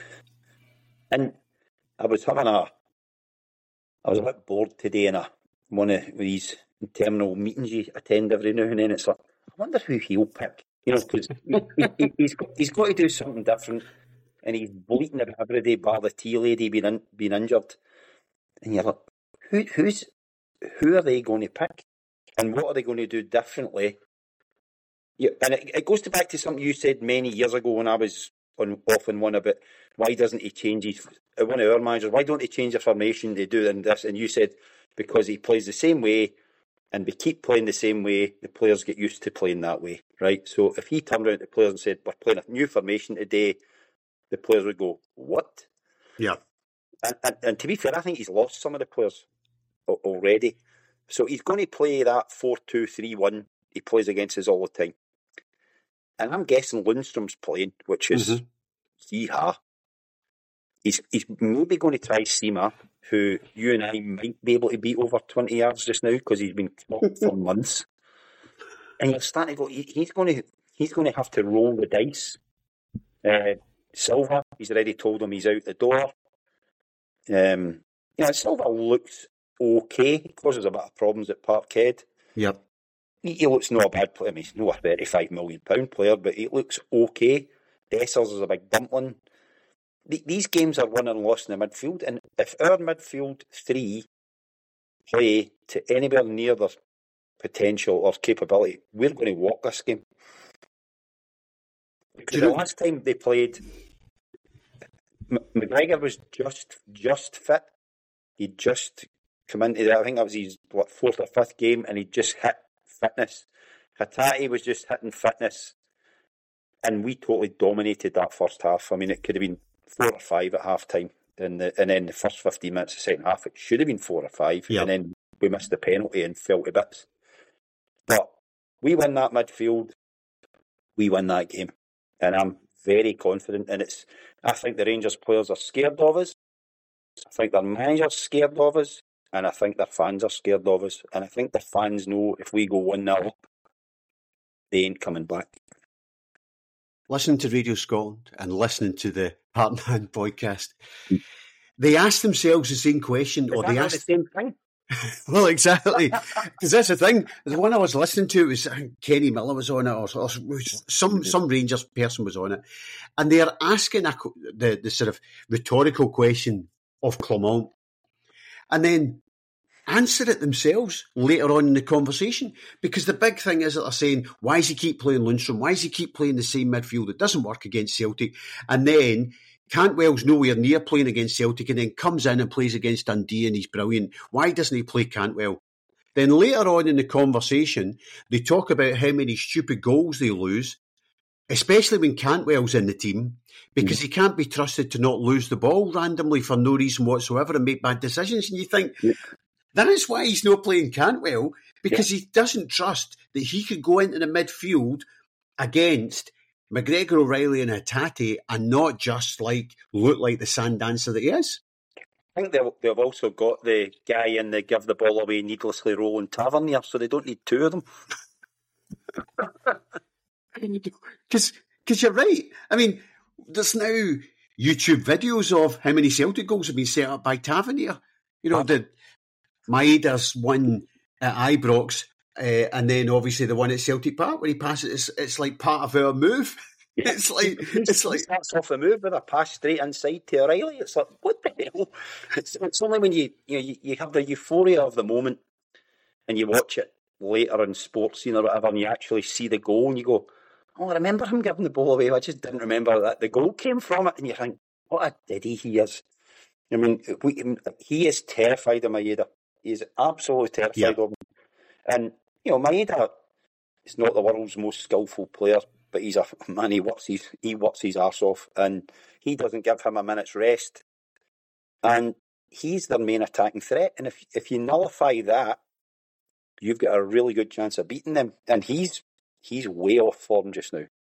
Speaker 2: And I was having a, I was a bit bored today in a one of these terminal meetings you attend every now and then. It's like, I wonder who he'll pick. You know, because he, he, he's got, he's got to do something different, and he's bleating about every day bar the tea lady being in, being injured. And you're like, who who's who are they going to pick, and what are they going to do differently? Yeah, and it, it goes to back to something you said many years ago when I was on off on one about why doesn't he change his one of our managers? Why don't he change the formation they do and this? And you said because he plays the same way, and we keep playing the same way. The players get used to playing that way, right? So if he turned around to the players and said we're playing a new formation today, the players would go, "What?"
Speaker 3: Yeah.
Speaker 2: And, and, and to be fair, I think he's lost some of the players already. So he's going to play that four two three one he plays against us all the time. And I'm guessing Lundstrom's playing, which is mm-hmm. Yeehaw. He's, he's maybe going to try Sima, who you and I might be able to beat over twenty yards just now because he's been caught for months. And you're starting to go, he, he's going to he's going to have to roll the dice. Uh, Silva, he's already told him he's out the door. Um, you know, Silva looks okay. He causes a bit of problems at Parkhead.
Speaker 3: Yep.
Speaker 2: He, he looks not a bad player. I mean, he's not a thirty-five million pound player, but he looks okay. Dessers is a big dumpling. The, these games are won and lost in the midfield, and if our midfield three play to anywhere near their potential or capability, we're going to walk this game. Because the last time they played, McGregor was just just fit. He'd just come into that. I think that was his what, fourth or fifth game, and he just hit fitness. Hatate was just hitting fitness, and we totally dominated that first half. I mean, it could have been four or five at half time, and the, and then the first fifteen minutes of the second half, it should have been four or five, yep. And then we missed the penalty and fell to bits. But we win that midfield, we win that game, and I'm very confident. And it's, I think the Rangers players are scared of us. I think their manager's scared of us, and I think their fans are scared of us. And I think the fans know if we go one nil up, they ain't coming back.
Speaker 3: Listening to Radio Scotland and listening to the Heart and Hand podcast, they asked themselves the same question,
Speaker 2: Is
Speaker 3: or they asked
Speaker 2: the same thing.
Speaker 3: Well, exactly, because that's the thing. The one I was listening to was I think Kenny Miller was on it, or, or some some Rangers person was on it, and they are asking a, the the sort of rhetorical question of Clement, and then answer it themselves later on in the conversation. Because the big thing is that they're saying, why does he keep playing Lundstrom? Why does he keep playing the same midfield? It doesn't work against Celtic. And then Cantwell's nowhere near playing against Celtic and then comes in and plays against Dundee and he's brilliant. Why doesn't he play Cantwell? Then later on in the conversation, they talk about how many stupid goals they lose, especially when Cantwell's in the team, because mm. he can't be trusted to not lose the ball randomly for no reason whatsoever and make bad decisions. And you think, yeah. That is why he's not playing Cantwell, because yeah. he doesn't trust that he could go into the midfield against McGregor, O'Reilly and Hatate and not just like look like the sand dancer that he is.
Speaker 2: I think they've, they've also got the guy in the give the ball away needlessly rolling Tavernier, so they don't need two of them.
Speaker 3: Because you're right. I mean, there's now YouTube videos of how many Celtic goals have been set up by Tavernier. You know, the Maeda's one at Ibrox, uh, and then obviously the one at Celtic Park where he passes. It's, it's like part of our move. Yeah. It's like it's like
Speaker 2: he starts off the move with a pass straight inside to O'Reilly. It's like, what the hell? It's, it's only when you you know you, you have the euphoria of the moment and you watch it later in sports scene or whatever, and you actually see the goal and you go, oh, I remember him giving the ball away. I just didn't remember that the goal came from it. And you think, what a diddy he is. I mean, we, he is terrified of Maeda. He is absolutely terrified
Speaker 3: Yeah.
Speaker 2: of him. And, you know, Maeda is not the world's most skillful player, but he's a man, he works his, he works his arse off, and he doesn't give him a minute's rest. And he's their main attacking threat. And if if you nullify that, you've got a really good chance of beating them. And he's he's way off form just now.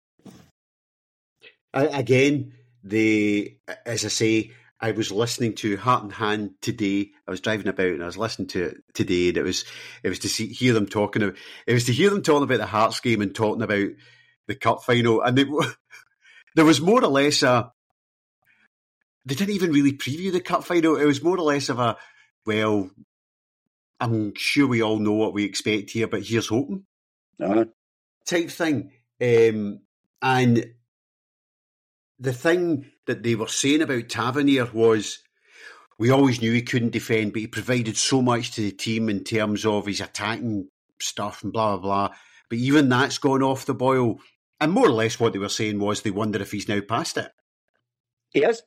Speaker 3: Again, the as I say, I was listening to Heart and Hand today. I was driving about and I was listening to it today, and it was it was to see, hear them talking. About, it was to hear them talking about the Hearts game and talking about the cup final, and they, there was more or less a. They didn't even really preview the cup final. It was more or less of a, well, I'm sure we all know what we expect here, but here's hoping
Speaker 2: uh-huh.
Speaker 3: type thing. Um, and the thing that they were saying about Tavernier was, we always knew he couldn't defend, but he provided so much to the team in terms of his attacking stuff and blah, blah, blah. But even that's gone off the boil. And more or less what they were saying was they wonder if he's now past it.
Speaker 2: He is.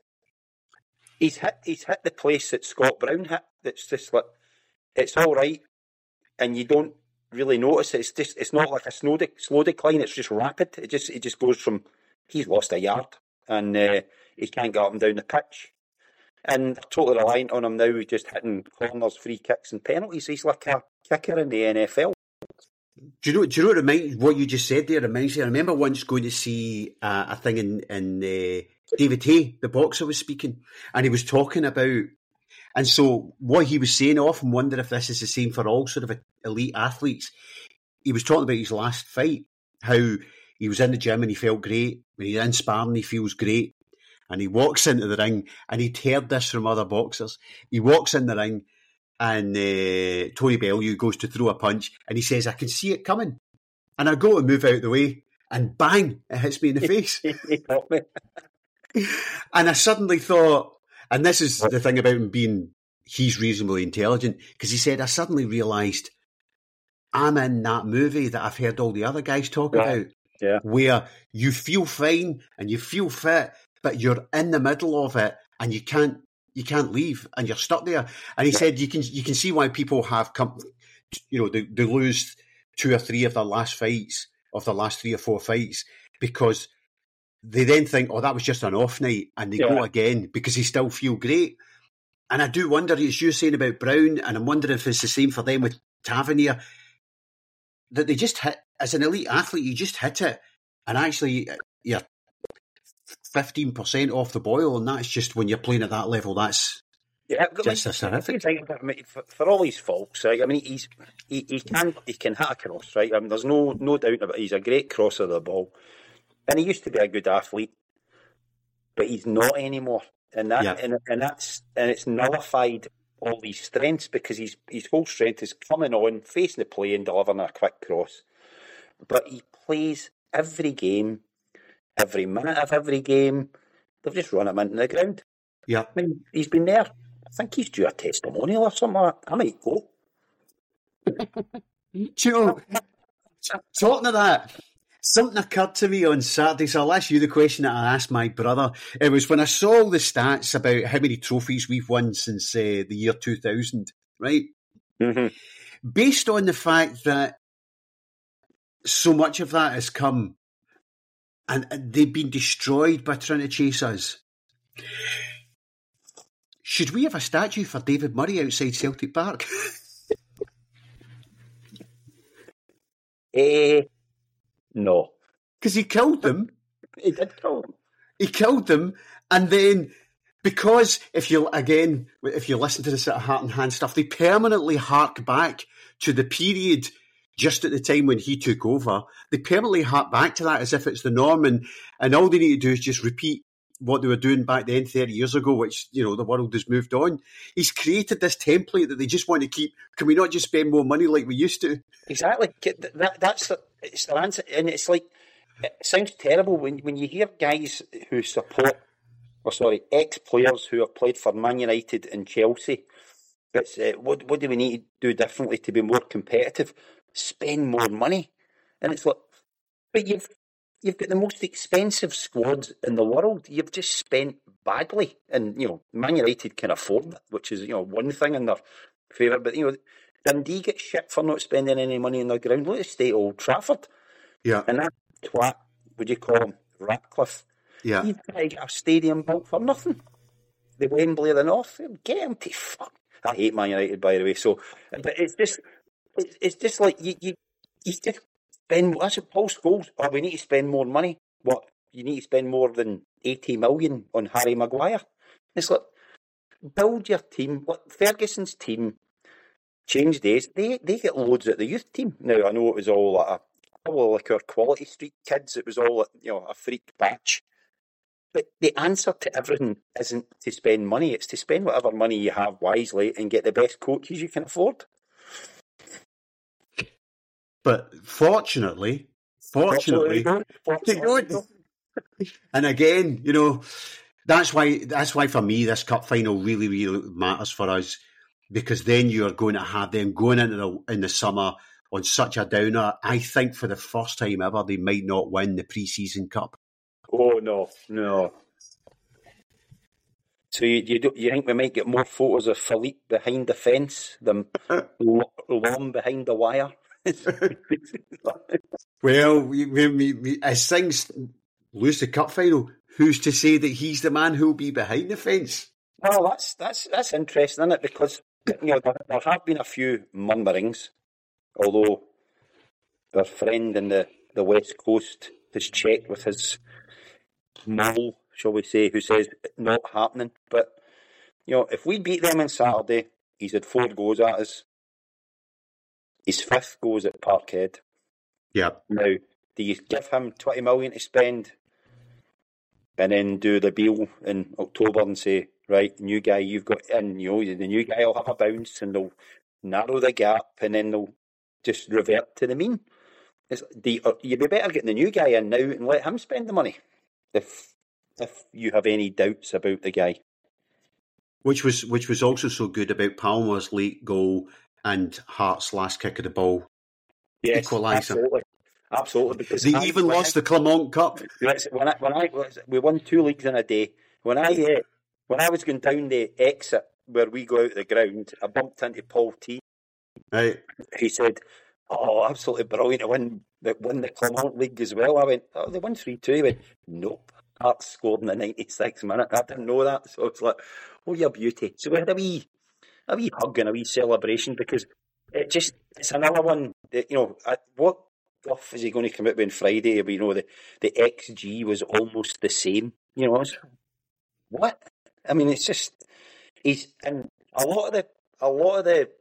Speaker 2: He's hit, he's hit the place that Scott Brown hit. That's just like, it's all right, and you don't really notice it. It's just, it's not like a slow, de- slow decline. It's just rapid. It just, it just goes from, he's lost a yard, and uh, he can't get up and down the pitch. And they're totally reliant on him now, just hitting corners, free kicks, and penalties. He's like a kicker in the N F L.
Speaker 3: Do you know? Do you know what, remind, what you just said there reminds me? I remember once going to see uh, a thing in in uh, David Hay, the boxer, was speaking, and he was talking about, and so what he was saying, I often wonder if this is the same for all sort of elite athletes. He was talking about his last fight, how he was in the gym and he felt great. When he's in sparring, he feels great, and he walks into the ring, and he'd heard this from other boxers. He walks in the ring, and uh, Tony Bellew goes to throw a punch, and he says, "I can see it coming," and I go to move out of the way, and bang, it hits me in the face.
Speaker 2: He got me.
Speaker 3: And I suddenly thought, and this is the thing about him being, he's reasonably intelligent, because he said, I suddenly realised I'm in that movie that I've heard all the other guys talk
Speaker 2: Yeah.
Speaker 3: about,
Speaker 2: Yeah.
Speaker 3: where you feel fine and you feel fit, but you're in the middle of it and you can't you can't leave and you're stuck there. And he
Speaker 2: Yeah.
Speaker 3: said you can you can see why people have come, you know, they, they lose two or three of their last fights, of their last three or four fights, because they then think, oh, that was just an off night, and they
Speaker 2: Yeah.
Speaker 3: go again because they still feel great. And I do wonder, as you're saying about Brown, and I'm wondering if it's the same for them with Tavernier, that they just hit, as an elite athlete, you just hit it, and actually you're fifteen percent off the boil, and that's just when you're playing at that level, that's
Speaker 2: Yeah,
Speaker 3: just a terrific.
Speaker 2: I mean, for, for all his faults, right? I mean, he's he, he can he can hit a cross, right? I mean, there's no no doubt about it. He's a great crosser of the ball, and he used to be a good athlete, but he's not anymore. And that
Speaker 3: Yeah.
Speaker 2: and, and that's and it's nullified all these strengths, because his his whole strength is coming on, facing the play, and delivering a quick cross. But he plays every game, every minute of every game. They've just run him into the ground.
Speaker 3: Yeah.
Speaker 2: I mean, he's been there. I think he's due a testimonial or something like that. I might go.
Speaker 3: Do you know, talking of that, something occurred to me on Saturday, so I'll ask you the question that I asked my brother. It was when I saw all the stats about how many trophies we've won since uh, the year two thousand, right?
Speaker 2: Mm-hmm.
Speaker 3: Based on the fact that so much of that has come and they've been destroyed by trying to chase us, should we have a statue for David Murray outside Celtic Park?
Speaker 2: Eh, no.
Speaker 3: Because he killed them.
Speaker 2: He did kill him.
Speaker 3: He killed them, and then because if you again, if you listen to the sort of Heart and Hand stuff, they permanently hark back to the period just at the time when he took over. They permanently hark back to that as if it's the norm, and, and all they need to do is just repeat what they were doing back then thirty years ago, which, you know, the world has moved on. He's created this template that they just want to keep. Can we not just spend more money like we used to?
Speaker 2: Exactly. That, that's the, it's the answer. And it's like, it sounds terrible when, when you hear guys who support, or sorry, ex-players who have played for Man United and Chelsea. It's, uh, what, what do we need to do differently to be more competitive? Spend more money. And it's like, but you've you've got the most expensive squad in the world. You've just spent badly, and you know Man United can afford it, which is you know one thing in their favour. But you know Dundee get shit for not spending any money on their ground. Look at the state of Old Trafford.
Speaker 3: Yeah,
Speaker 2: and that twat, would you call him Ratcliffe?
Speaker 3: yeah.
Speaker 2: He's trying to get a stadium built for nothing. The Wembley of the North, get him to fuck. I hate Man United, by the way. So, but it's just, it's, it's just like you, you, you just spend. That's what Paul Scholes. Oh, we need to spend more money. What? You need to spend more than eighty million on Harry Maguire. It's like build your team. Like Ferguson's team, change days. They they get loads at the youth team. Now I know it was all like a couple of like our quality street kids. It was all like, you know a freak batch. But the answer to everything isn't to spend money. It's to spend whatever money you have wisely and get the best coaches you can afford.
Speaker 3: But fortunately, fortunately,
Speaker 2: Fortunately.
Speaker 3: and again, you know, that's why that's why for me this cup final really, really matters for us, because then you are going to have them going into the in the summer on such a downer. I think for the first time ever, they might not win the pre-season cup.
Speaker 2: Oh no, no. So you you, do, you think we might get more photos of Philippe behind the fence than Lom behind the wire?
Speaker 3: Well, we, we, we, as things lose the cup final, who's to say that he's the man who'll be behind the fence?
Speaker 2: Well, that's that's that's interesting, isn't it? Because you know there, there have been a few murmurings, although their friend in the, the West Coast has checked with his mole, shall we say, who says not happening. But you know, if we beat them on Saturday, he's had four goes at us. His fifth goes at Parkhead.
Speaker 3: Yeah.
Speaker 2: Now, do you give him twenty million to spend, and then do the Beale in October and say, right, new guy you've got in, you know, the new guy will have a bounce and they'll narrow the gap and then they'll just revert to the mean? It's, do you, you'd be better getting the new guy in now and let him spend the money if if you have any doubts about the guy.
Speaker 3: Which was which was also so good about Palmer's late goal and Hart's last kick of the ball.
Speaker 2: Yes,
Speaker 3: Equaliser.
Speaker 2: absolutely. Absolutely. Because
Speaker 3: They
Speaker 2: I,
Speaker 3: even lost I, the Clermont Cup.
Speaker 2: When I, when I, we won two leagues in a day. When I uh, when I was going down the exit where we go out the ground, I bumped into Paul T.
Speaker 3: Right.
Speaker 2: He said, oh, absolutely brilliant to win the, win the Clermont League as well. I went, oh, they won three two. He went, nope. Hart scored in the ninety-sixth minute. I didn't know that. So it's like, oh, your beauty. So we had a wee, a wee hug and a wee celebration because it just, it's another one that, you know, what stuff is he going to come out with on Friday? But, you know, the, the X G was almost the same. You know, was, what? I mean, it's just, he's, and a lot of the, a lot of the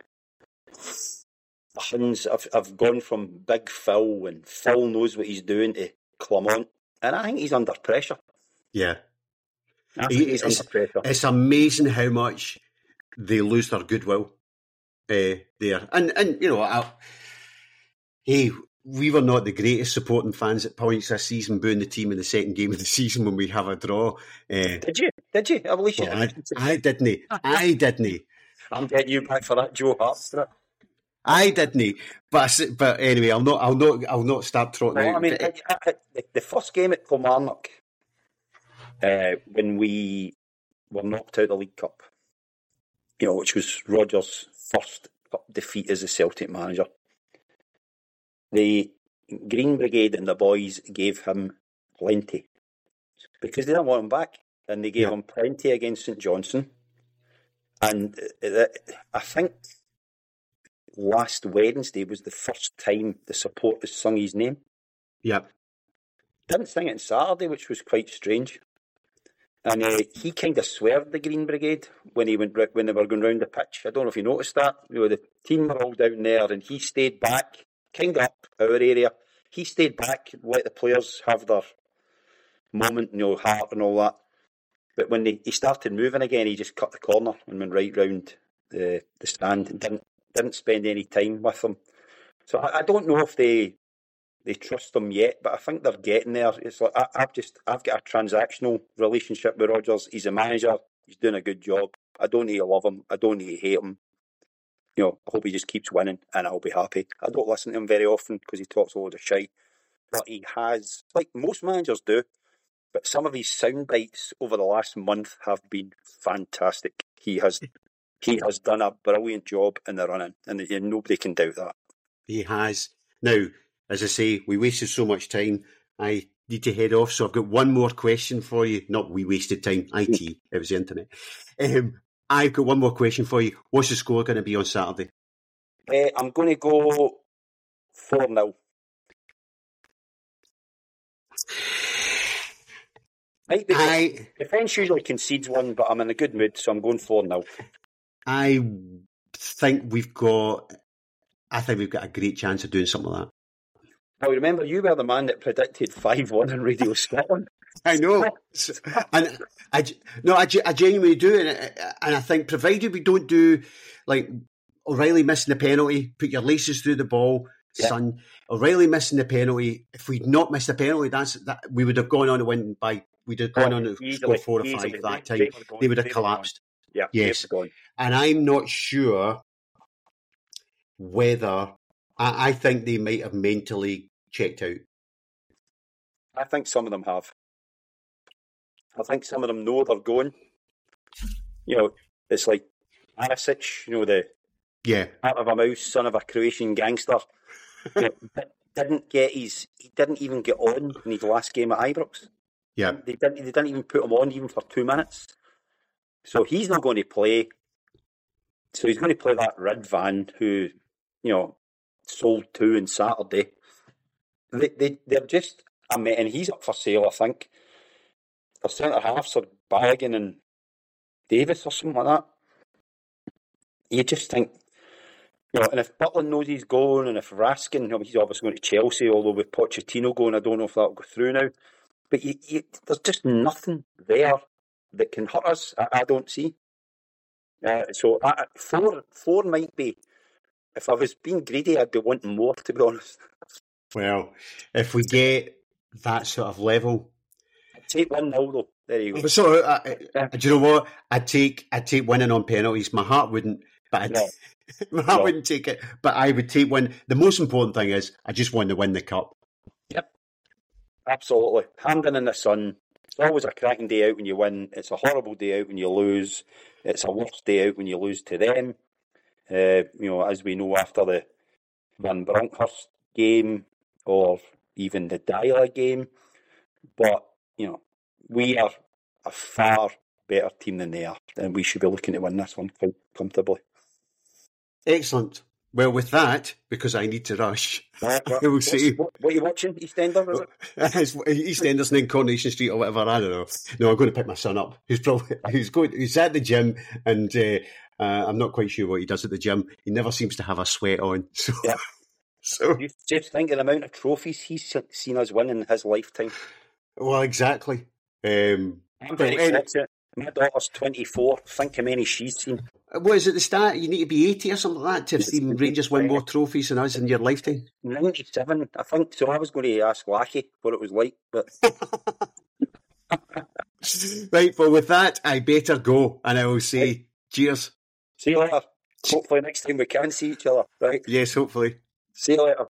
Speaker 2: Huns have, have gone from Big Phil and Phil knows what he's doing to Clermont. And I think he's under pressure.
Speaker 3: Yeah.
Speaker 2: I think he's
Speaker 3: it's,
Speaker 2: under pressure.
Speaker 3: It's amazing how much they lose their goodwill uh, there. And, and you know, I, hey, we were not the greatest supporting fans at points this season, booing the team in the second game of the season when we have a draw. Uh,
Speaker 2: Did you? Did you? I believe
Speaker 3: well,
Speaker 2: you.
Speaker 3: I, I didn't. I didn't.
Speaker 2: I'm getting you back for that Joe Hart strip.
Speaker 3: I didn't, but but anyway, I'll not, I'll not, I'll not start trotting
Speaker 2: well,
Speaker 3: out.
Speaker 2: I mean, I, I, the first game at Kilmarnock, uh, when we were knocked out of the League Cup, you know, which was Rodgers' first cup defeat as a Celtic manager, the Green Brigade and the boys gave him plenty because they didn't want him back, and they gave yeah. him plenty against St Johnstone, and uh, I think. Last Wednesday was the first time the supporters sung his name.
Speaker 3: Yep.
Speaker 2: Didn't sing it on Saturday, which was quite strange. And uh, he kind of swerved the Green Brigade when he went when they were going round the pitch. I don't know if you noticed that. You know, the team were all down there, and he stayed back, kind of up our area. He stayed back, let the players have their moment, you know, Hart and all that. But when they, he started moving again, he just cut the corner and went right round the the stand and didn't. Didn't spend any time with them, so I, I don't know if they they trust them yet. But I think they're getting there. It's like I, I've just I've got a transactional relationship with Rodgers. He's a manager. He's doing a good job. I don't need to love him. I don't need to hate him. You know, I hope he just keeps winning, and I'll be happy. I don't listen to him very often because he talks a load of shite. but he has, like most managers do, but some of his sound bites over the last month have been fantastic. He has he has done a brilliant job in the running, and, and nobody can doubt that.
Speaker 3: He has. Now, as I say, we wasted so much time. I need to head off, so I've got one more question for you. Not we wasted time, I T, it was the internet. Um, I've got one more question for you. What's the score going to be on Saturday?
Speaker 2: Uh, I'm going to go four nil. I, defence usually concedes one, but I'm in a good mood, so I'm going four nil.
Speaker 3: I think we've got I think we've got a great chance of doing something like that.
Speaker 2: Now, remember, you were the man that predicted five one on Radio Scotland.
Speaker 3: I know. and I, no, I, I genuinely do. And, and I think, provided we don't do, like, O'Reilly missing the penalty, put your laces through the ball, yeah. son. O'Reilly missing the penalty. If we'd not missed the penalty, that's that we would have gone on to win by, we'd have gone oh, on to easily, score four or five at that time. They, they would have collapsed.
Speaker 2: Yeah,
Speaker 3: yes. And I'm not sure whether, I, I think they might have mentally checked out.
Speaker 2: I think some of them have. I think some of them know they're going. You know, it's like Arisic, you know, the
Speaker 3: yeah,
Speaker 2: out of a mouse, son of a Croatian gangster. didn't get his, he didn't even get on in his last game at Ibrox.
Speaker 3: Yeah.
Speaker 2: They didn't, they didn't even put him on even for two minutes. So he's not going to play. So he's going to play that Ridvan who, you know, sold two on Saturday. They, they, they're just, I mean, and he's up for sale, I think. Their centre halves are Baggin and Davis or something like that. You just think, you know, and if Butland knows he's going, and if Raskin, you know, he's obviously going to Chelsea, although with Pochettino going, I don't know if that'll go through now. But you, you, there's just nothing there that can hurt us, I, I don't see. Uh, so I, four, four might be, if I was being greedy, I'd be wanting more, to be honest.
Speaker 3: Well, if we get that sort of level,
Speaker 2: I'd take one nil though. There you go.
Speaker 3: So, uh, uh, do you know what? I'd take I'd take winning on penalties. My heart wouldn't, but I'd,
Speaker 2: no.
Speaker 3: my heart
Speaker 2: no.
Speaker 3: wouldn't take it. But I would take one. The most important thing is I just want to win the cup.
Speaker 2: Yep, absolutely. Hampden in the sun. It's always a cracking day out when you win. It's a horrible day out when you lose. It's a worse day out when you lose to them. Uh, you know, as we know after the Van Bronckhorst game or even the Dyla game. But, you know, we are a far better team than they are, and we should be looking to win this one quite comfortably.
Speaker 3: Excellent. Well, with that, because I need to rush,
Speaker 2: right, right.
Speaker 3: I will say...
Speaker 2: What, what are you watching? EastEnders, is it?
Speaker 3: EastEnders and then Coronation Street or whatever, I don't know. No, I'm going to pick my son up. He's probably he's going. He's at the gym, and uh, uh, I'm not quite sure what he does at the gym. He never seems to have a sweat on. So,
Speaker 2: yeah.
Speaker 3: so
Speaker 2: you just think of the amount of trophies he's seen us win in his lifetime.
Speaker 3: Well, exactly. Um,
Speaker 2: I'm very well, fortunate. My daughter's twenty-four. Think how many she's seen.
Speaker 3: What is it, the start? You need to be eighty or something like that to have seen Rangers win more trophies than us in your lifetime?
Speaker 2: ninety-seven, I think. So I was going to ask Lackey what it was like, but...
Speaker 3: Right, well, with that, I better go, and I will say right. Cheers.
Speaker 2: See you later. Hopefully next time we can see each other, right?
Speaker 3: Yes, hopefully.
Speaker 2: See you later.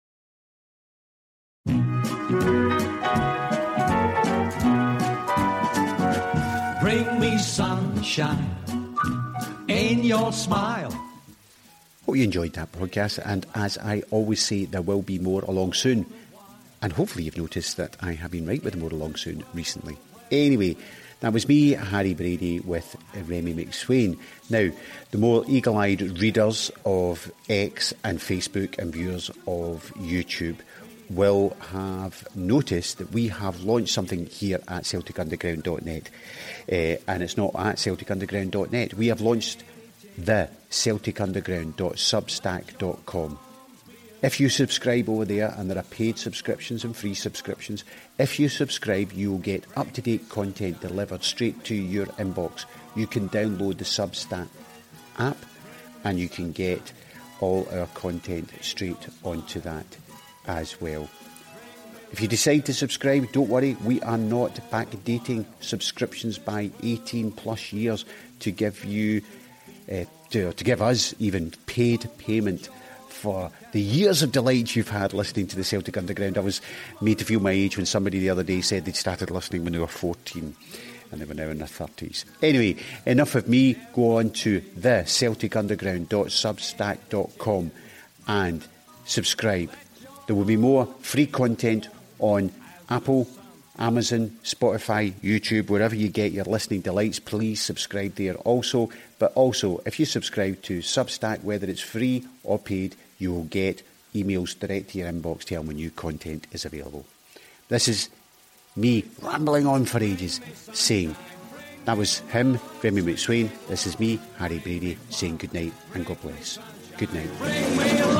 Speaker 4: Bring me sunshine in your smile.
Speaker 1: Hope you enjoyed that podcast, and as I always say, there will be more along soon. And hopefully you've noticed that I have been right with more along soon recently. Anyway, that was me, Harry Brady, with Remy McSwain. Now, the more eagle-eyed readers of X and Facebook and viewers of YouTube will have noticed that we have launched something here at Celtic Underground dot net. Uh, and it's not at Celtic Underground dot net. We have launched the Celtic Underground dot substack dot com. If you subscribe over there, and there are paid subscriptions and free subscriptions, if you subscribe, you will get up-to-date content delivered straight to your inbox. You can download the Substack app, and you can get all our content straight onto that as well. If you decide to subscribe, don't worry, we are not backdating subscriptions by eighteen plus years to give you, uh, to, to give us even paid payment for the years of delight you've had listening to the Celtic Underground. I was made to feel my age when somebody the other day said they'd started listening when they were fourteen and they were now in their thirties. Anyway, enough of me. Go on to the celtic underground dot substack dot com and subscribe. There will be more free content on Apple, Amazon, Spotify, YouTube, wherever you get your listening delights. Please subscribe there also. But also, if you subscribe to Substack, whether it's free or paid, you will get emails direct to your inbox telling when new content is available. This is me rambling on for ages, saying, that was him, Remy McSwain. This is me, Harry Brady, saying good night and God bless. Good night.